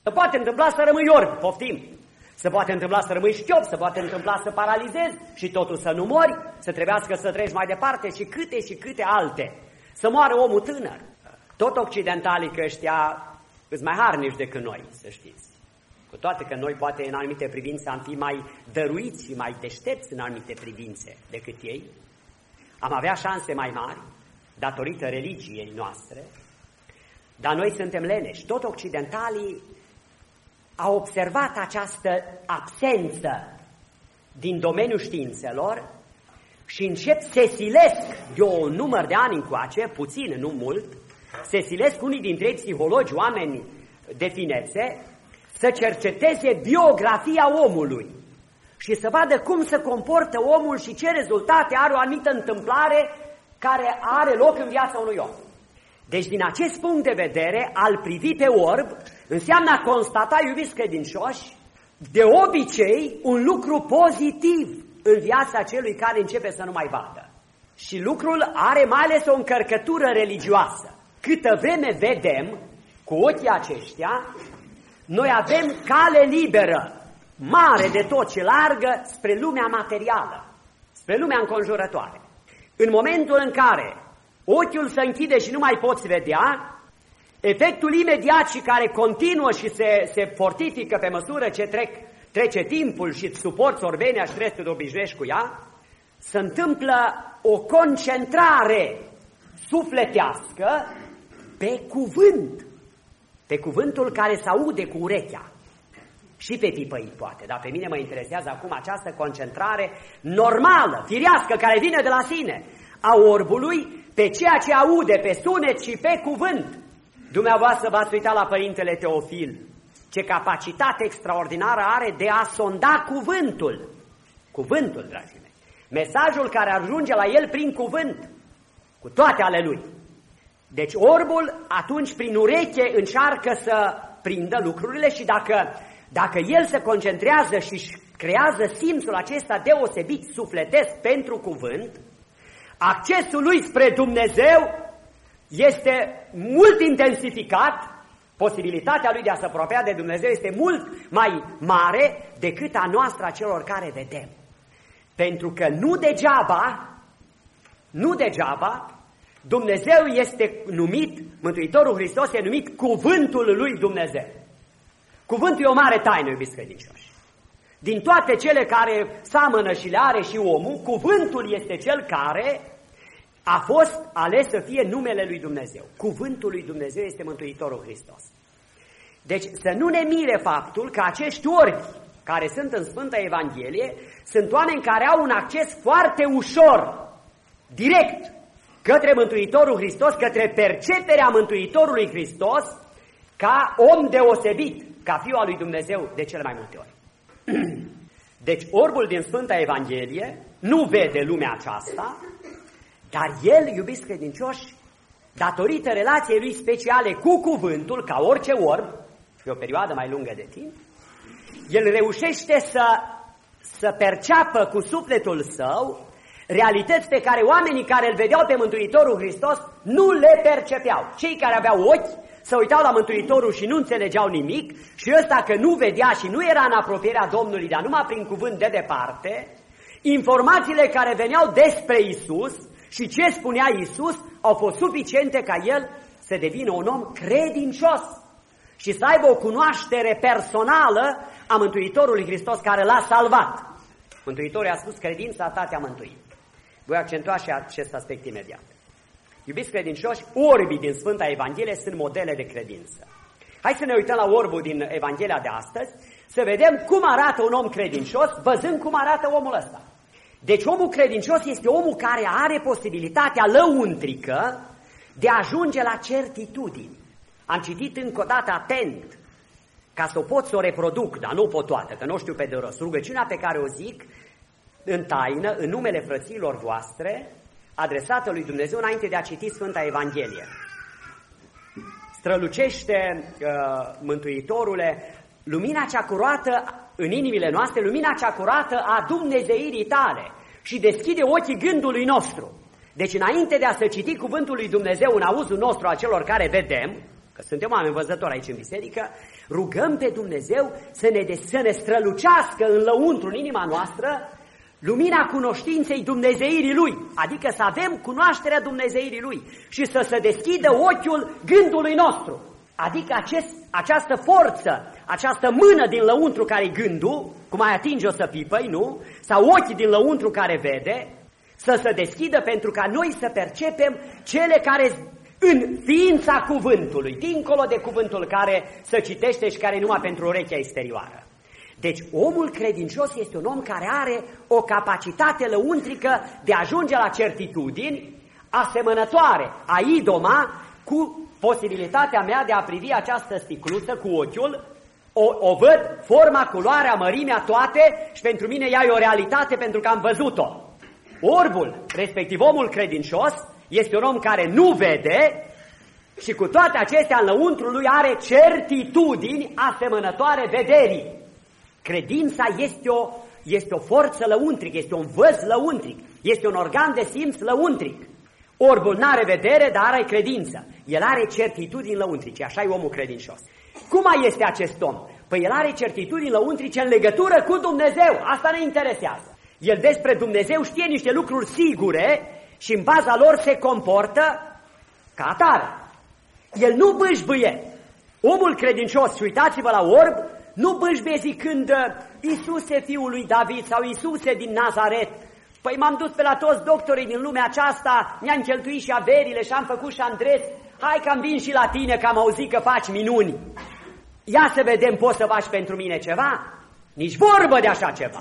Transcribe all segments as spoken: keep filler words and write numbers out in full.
Se poate întâmpla să rămâi orb, poftim. Se poate întâmpla să rămâi șchiop, se poate întâmpla să paralizezi și totul să nu mori, să trebuiască să treci mai departe și câte și câte alte. Să moară omul tânăr. Tot occidentalii că ăștia îs mai harnici decât noi, să știți. Cu toate că noi poate în anumite privințe am fi mai dăruiți și mai deștepți în anumite privințe decât ei, am avea șanse mai mari datorită religiei noastre, dar noi suntem leneși. Tot occidentalii au observat această absență din domeniul științelor și încep se silesc de un număr de ani încoace, puțin, nu mult, se silesc unii dintre ei psihologi, oameni de finețe, să cerceteze biografia omului și să vadă cum se comportă omul și ce rezultate are o anumită întâmplare care are loc în viața unui om. Deci din acest punct de vedere, al privi pe orb înseamnă a constata, iubiți credincioși, de obicei un lucru pozitiv în viața celui care începe să nu mai vadă. Și lucrul are mai ales o încărcătură religioasă. Câtă vreme vedem cu ochii aceștia, noi avem cale liberă, mare de tot ce largă, spre lumea materială, spre lumea înconjurătoare. În momentul în care ochiul se închide și nu mai poți vedea, efectul imediat și care continuă și se, se fortifică pe măsură ce trec, trece timpul și îți suporți orvenia și restul te obișnuiești cu ea, se întâmplă o concentrare sufletească pe cuvânt, pe cuvântul care se aude cu urechea. Și pe pipăit poate, dar pe mine mă interesează acum această concentrare normală, firească, care vine de la sine, a orbului pe ceea ce aude, pe sunet și pe cuvânt. Dumneavoastră v-ați uitat la Părintele Teofil, ce capacitate extraordinară are de a sonda cuvântul. Cuvântul, dragii mei. Mesajul care ajunge la el prin cuvânt, cu toate ale lui. Deci orbul atunci prin ureche încearcă să prindă lucrurile și dacă, dacă el se concentrează și creează simțul acesta deosebit sufletesc pentru cuvânt, accesul lui spre Dumnezeu este mult intensificat, posibilitatea lui de a se apropia de Dumnezeu este mult mai mare decât a noastră a celor care vedem. Pentru că nu degeaba, nu degeaba, Dumnezeu este numit, Mântuitorul Hristos e numit Cuvântul lui Dumnezeu. Cuvântul e o mare taină, iubiți credincioși. Din toate cele care seamănă și le are și omul, cuvântul este cel care a fost ales să fie numele lui Dumnezeu. Cuvântul lui Dumnezeu este Mântuitorul Hristos. Deci să nu ne mire faptul că acești orbi care sunt în Sfânta Evanghelie sunt oameni care au un acces foarte ușor, direct, către Mântuitorul Hristos, către perceperea Mântuitorului Hristos ca om deosebit, ca Fiul al lui Dumnezeu de cele mai multe ori. Deci orbul din Sfânta Evanghelie nu vede lumea aceasta, dar el, iubiți credincioși, datorită relației lui speciale cu cuvântul, ca orice orb, pe o perioadă mai lungă de timp, el reușește să, să perceapă cu sufletul său realități pe care oamenii care îl vedeau pe Mântuitorul Hristos nu le percepeau. Cei care aveau ochi se uitau la Mântuitorul și nu înțelegeau nimic și ăsta că nu vedea și nu era în apropierea Domnului, dar numai prin cuvânt de departe, informațiile care veneau despre Isus și ce spunea Isus au fost suficiente ca el să devină un om credincios și să aibă o cunoaștere personală a Mântuitorului Hristos care l-a salvat. Mântuitorul a spus, credința ta te-a mântuit. Voi accentua și acest aspect imediat. Iubiți credincioși, orbii din Sfânta Evanghelie sunt modele de credință. Hai să ne uităm la orbul din Evanghelia de astăzi, să vedem cum arată un om credincios, văzând cum arată omul ăsta. Deci omul credincios este omul care are posibilitatea lăuntrică de a ajunge la certitudini. Am citit încă o dată atent, ca să o pot să o reproduc, dar nu pot toată, că nu știu pe de rost. Rugăciunea pe care o zic în taină, în numele frăților voastre, adresată lui Dumnezeu înainte de a citi Sfânta Evanghelie. Strălucește, uh, Mântuitorule, lumina cea curată în inimile noastre, lumina cea curată a dumnezeirii tale și deschide ochii gândului nostru. Deci înainte de a se citi cuvântul lui Dumnezeu în auzul nostru a celor care vedem, că suntem oameni văzători aici în biserică, rugăm pe Dumnezeu să ne, de, să ne strălucească în lăuntru, în inima noastră, lumina cunoștinței dumnezeirii Lui, adică să avem cunoașterea dumnezeirii Lui și să se deschidă ochiul gândului nostru, adică acest, această forță, această mână din lăuntru care-i gândul, cum ai atinge-o să pipăi, nu? Sau ochii din lăuntru care vede, să se deschidă pentru ca noi să percepem cele care în ființa cuvântului, dincolo de cuvântul care se citește și care e numai pentru urechea exterioară. Deci omul credincios este un om care are o capacitate lăuntrică de a ajunge la certitudini asemănătoare a idoma cu posibilitatea mea de a privi această sticluță cu ochiul, o, o văd, forma, culoarea, mărimea, toate și pentru mine ea e o realitate pentru că am văzut-o. Orbul, respectiv omul credincios, este un om care nu vede și cu toate acestea în lăuntru lui are certitudini asemănătoare vederii. Credința este o, este o forță lăuntrică, este un văz lăuntric, este un organ de simț lăuntric. Orbul n-are vedere, dar are credință. El are certitudini lăuntrice, așa e omul credincios. Cum mai este acest om? Păi el are certitudini lăuntrice în legătură cu Dumnezeu, asta ne interesează. El despre Dumnezeu știe niște lucruri sigure și în baza lor se comportă ca atare. El nu bâșbâie. Omul credincios, și uitați-vă la orb, nu bâșbâie zicând Iisuse fiul lui David sau Iisuse din Nazaret. Păi m-am dus pe la toți doctorii din lumea aceasta, mi-am cheltuit și averile și am făcut și Andres, hai că am vin și la tine că am auzit că faci minuni. Ia să vedem, poți să faci pentru mine ceva? Nici vorbă de așa ceva.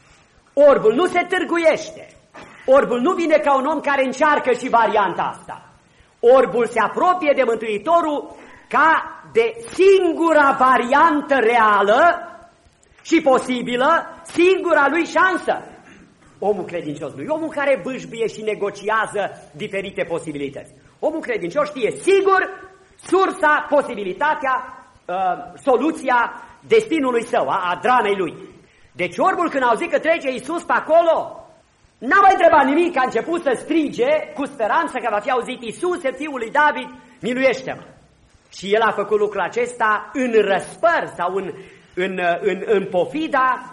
Orbul nu se târguiește. Orbul nu vine ca un om care încearcă și varianta asta. Orbul se apropie de Mântuitorul ca de singura variantă reală și posibilă, singura lui șansă. Omul credincios nu e omul care bâșbâie și negociază diferite posibilități. Omul credincios știe sigur sursa, posibilitatea, uh, soluția destinului său, a, a dramei lui. Deci orbul când auzit că trece Iisus pe acolo, n-a mai întrebat nimic, a început să strige cu speranță că va fi auzit Iisuse, fiul lui David, miluiește-mă. Și el a făcut lucrul acesta în răspăr sau în, în, în, în pofida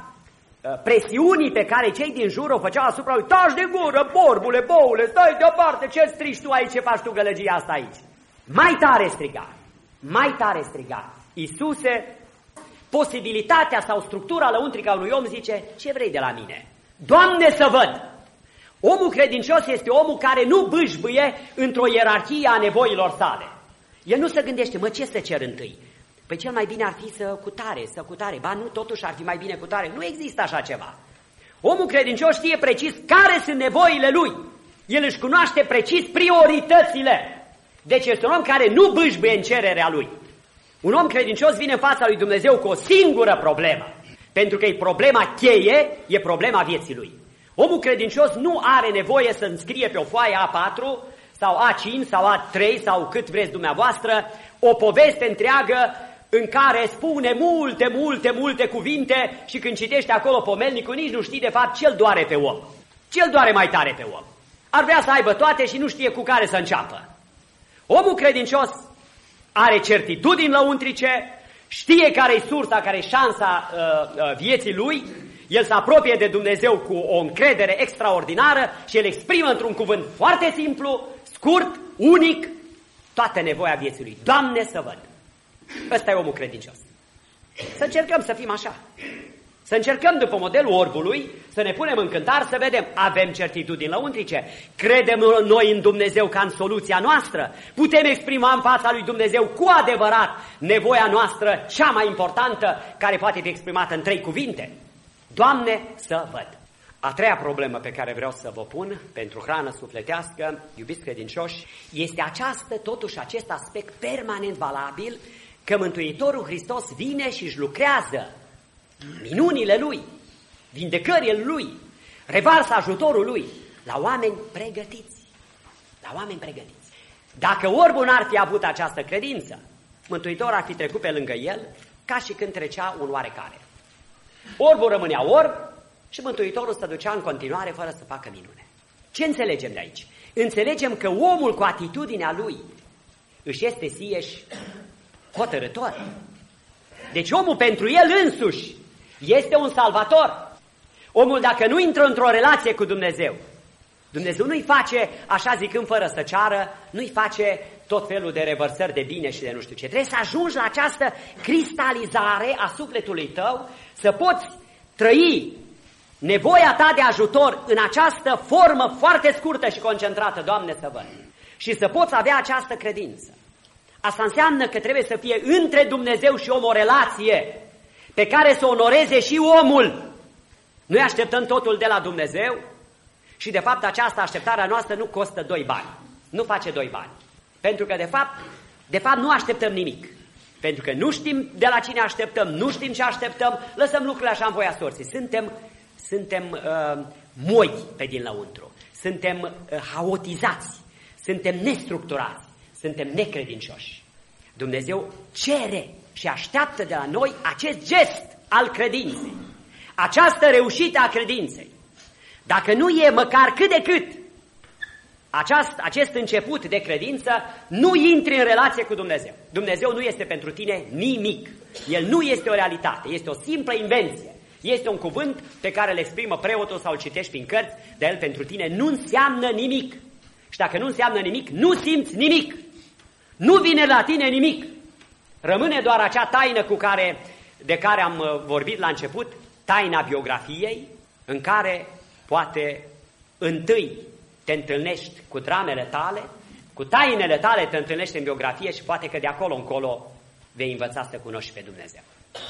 presiunii pe care cei din jur o făceau asupra lui. Taci de gură, borbule, boule, stai deoparte, ce strigi tu aici, ce faci tu gălăgia asta aici? Mai tare striga, mai tare striga. Iisuse, posibilitatea sau structura lăuntrică a unui om zice, ce vrei de la mine? Doamne, să văd! Omul credincios este omul care nu bâșbâie într-o ierarhie a nevoilor sale. El nu se gândește, mă, ce să cer întâi? Păi cel mai bine ar fi să cutare, să cutare. Ba nu, totuși ar fi mai bine cutare. Nu există așa ceva. Omul credincios știe precis care sunt nevoile lui. El își cunoaște precis prioritățile. Deci este un om care nu bâșbâie în cererea lui. Un om credincios vine în fața lui Dumnezeu cu o singură problemă. Pentru că e problema cheie, e problema vieții lui. Omul credincios nu are nevoie să înscrie pe o foaie A patru sau A cinci sau A trei sau cât vreți dumneavoastră o poveste întreagă în care spune multe, multe, multe cuvinte și când citește acolo pomelnicul nici nu știi de fapt ce-l doare pe om. Ce-l doare mai tare pe om? Ar vrea să aibă toate și nu știe cu care să înceapă. Omul credincios are certitudini lăuntrice, știe care-i sursa, care-i șansa uh, uh, vieții lui, el se apropie de Dumnezeu cu o încredere extraordinară și el exprimă într-un cuvânt foarte simplu, scurt, unic, toată nevoia vieții lui. Doamne, să văd! Ăsta e omul credincios. Să încercăm să fim așa. Să încercăm după modelul orbului, să ne punem în cântar, să vedem, avem certitudini lăuntrice, credem noi în Dumnezeu ca în soluția noastră, putem exprima în fața lui Dumnezeu cu adevărat nevoia noastră cea mai importantă, care poate fi exprimată în trei cuvinte. Doamne, să văd! A treia problemă pe care vreau să vă pun pentru hrană sufletească, iubiți credincioși, este această, totuși acest aspect permanent valabil, că Mântuitorul Hristos vine și își lucrează minunile Lui, vindecările Lui, revarsă ajutorul Lui la oameni pregătiți. La oameni pregătiți. Dacă orbul n-ar fi avut această credință, Mântuitorul ar fi trecut pe lângă el ca și când trecea un oarecare. Orbul rămânea orb și Mântuitorul se ducea în continuare fără să facă minune. Ce înțelegem de aici? Înțelegem că omul cu atitudinea lui își este sieși hotărâtor. Deci omul pentru el însuși este un salvator. Omul dacă nu intră într-o relație cu Dumnezeu, Dumnezeu nu-i face, așa zicând fără să ceară, nu-i face tot felul de revărsări de bine și de nu știu ce. Trebuie să ajungi la această cristalizare a sufletului tău, să poți trăi nevoia ta de ajutor în această formă foarte scurtă și concentrată, Doamne să văd, și să poți avea această credință. Asta înseamnă că trebuie să fie între Dumnezeu și om o relație pe care să onoreze și omul. Noi așteptăm totul de la Dumnezeu și de fapt această așteptare a noastră nu costă doi bani, nu face doi bani. Pentru că de fapt, de fapt nu așteptăm nimic. Pentru că nu știm de la cine așteptăm, nu știm ce așteptăm, lăsăm lucrurile așa în voia sorții. Suntem, suntem uh, moi pe din lăuntru, suntem uh, haotizați, suntem nestructurați, suntem necredincioși. Dumnezeu cere și așteaptă de la noi acest gest al credinței, această reușită a credinței. Dacă nu e măcar cât de cât aceast, acest început de credință, nu intri în relație cu Dumnezeu. Dumnezeu nu este pentru tine nimic. El nu este o realitate, este o simplă invenție. Este un cuvânt pe care îl exprimă preotul sau îl citești prin cărți, dar el pentru tine nu înseamnă nimic. Și dacă nu înseamnă nimic, nu simți nimic. Nu vine la tine nimic. Rămâne doar acea taină cu care, de care am vorbit la început, taina biografiei, în care poate întâi te întâlnești cu dramele tale, cu tainele tale te întâlnești în biografie și poate că de acolo încolo vei învăța să cunoști pe Dumnezeu.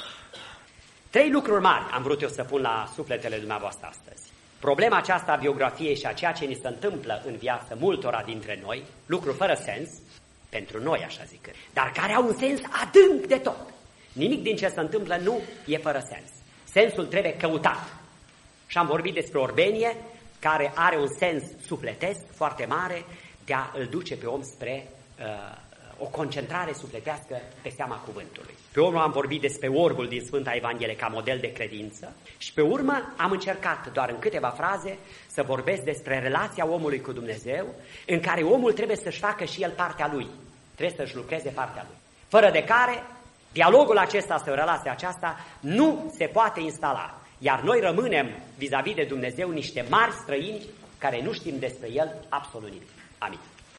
Trei lucruri mari am vrut eu să pun la sufletele dumneavoastră astăzi. Problema aceasta a biografiei și a ceea ce ni se întâmplă în viață multora dintre noi, lucruri fără sens, pentru noi așa zic, dar care au un sens adânc de tot. Nimic din ce se întâmplă nu e fără sens. Sensul trebuie căutat. Și am vorbit despre Orbenie, care are un sens sufletesc foarte mare de a îl duce pe om spre uh, o concentrare sufletească pe seama cuvântului. Pe urmă am vorbit despre orbul din Sfânta Evanghelie ca model de credință și pe urmă am încercat doar în câteva fraze să vorbesc despre relația omului cu Dumnezeu, în care omul trebuie să-și facă și el partea lui, trebuie să-și lucreze partea lui, fără de care dialogul acesta sau relația aceasta nu se poate instala. Iar noi rămânem vis-a-vis de Dumnezeu niște mari străini care nu știm despre El absolut nimic. Amin.